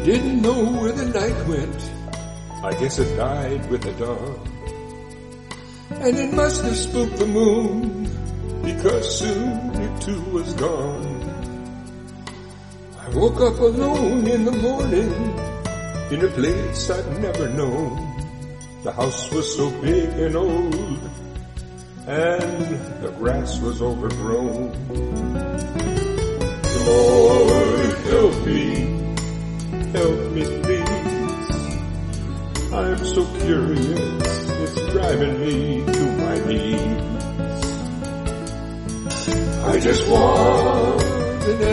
Didn't know where the night went. I guess it died with the dawn. And it must have spooked the moon, because soon it too was gone. I woke up alone in the morning, in a place I'd never known. The house was so big and old, and the grass was overgrown. Lord, help me please. I'm so curious, it's driving me to my knees. I just want an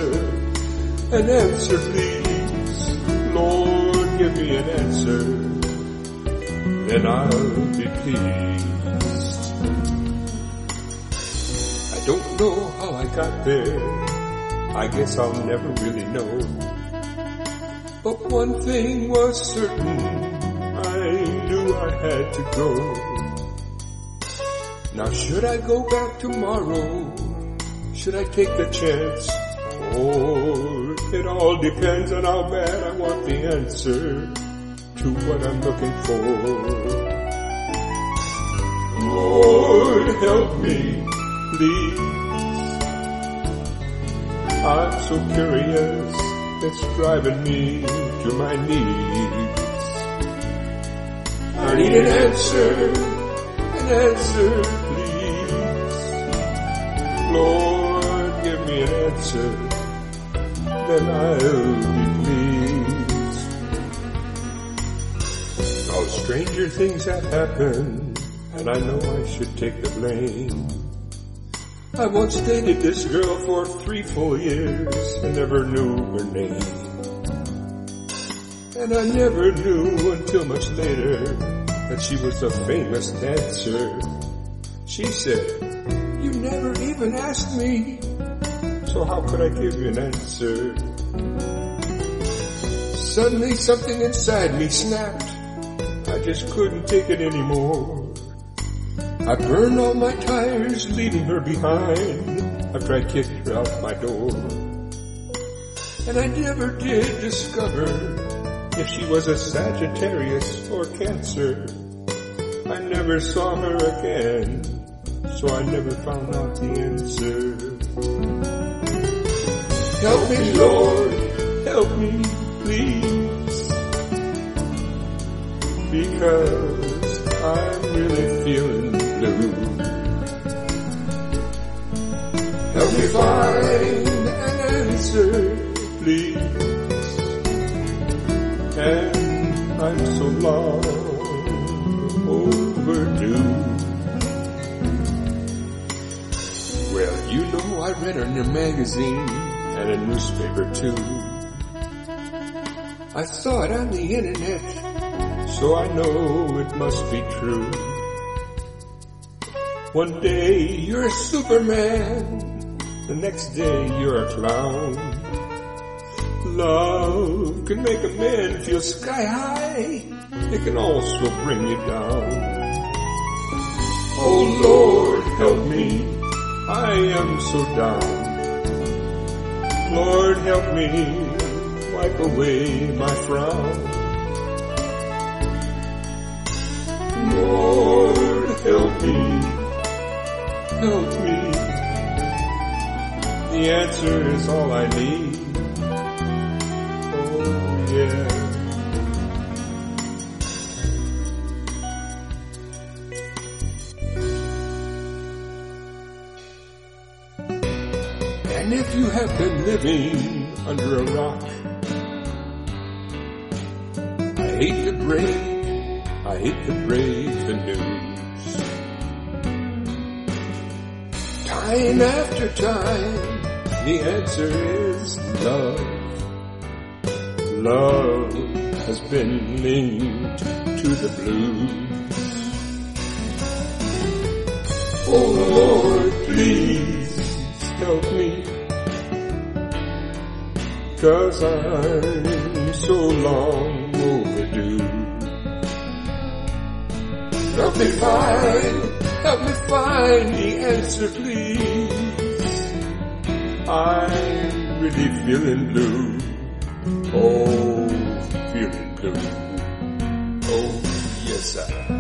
answer please. Lord, give me an answer, and I'll be pleased. I don't know how I got there, I guess I'll never really know. But one thing was certain, I knew I had to go. Now should I go back tomorrow? Should I take the chance? Or it all depends on how bad I want the answer to what I'm looking for. Lord, help me, please. I'm so curious, it's driving me to my knees. I need an answer please. Lord, give me an answer, then I'll be pleased. Now stranger things have happened, and I know I should take the blame. I once dated this girl for 3 full years and never knew her name. And I never knew until much later that she was a famous dancer. She said, "You never even asked me, so how could I give you an answer?" Suddenly something inside me snapped. I just couldn't take it anymore. I burned all my tires, leaving her behind, after I kicked her out my door. And I never did discover if she was a Sagittarius or Cancer. I never saw her again, so I never found out the answer. Help me, Lord, help me, please, because I'm really feeling blue. Help me find an answer, please, and I'm so long overdue. Well, you know I read her in a magazine and a newspaper too. I saw it on the internet, so I know it must be true. One day you're a Superman, the next day you're a clown. Love can make a man feel sky high, it can also bring you down. Oh Lord, help me, I am so down. Lord, help me, wipe away my frown. Lord, help me, help me. The answer is all I need. Oh yeah. And if you have been living under a rock, I hate to break the news. Time after time, the answer is love. Love has been linked to the blues. Oh Lord, please help me, 'cause I'm so long overdue. Help me find the answer, please. I'm really feeling blue. Oh, feeling blue. Oh, yes, I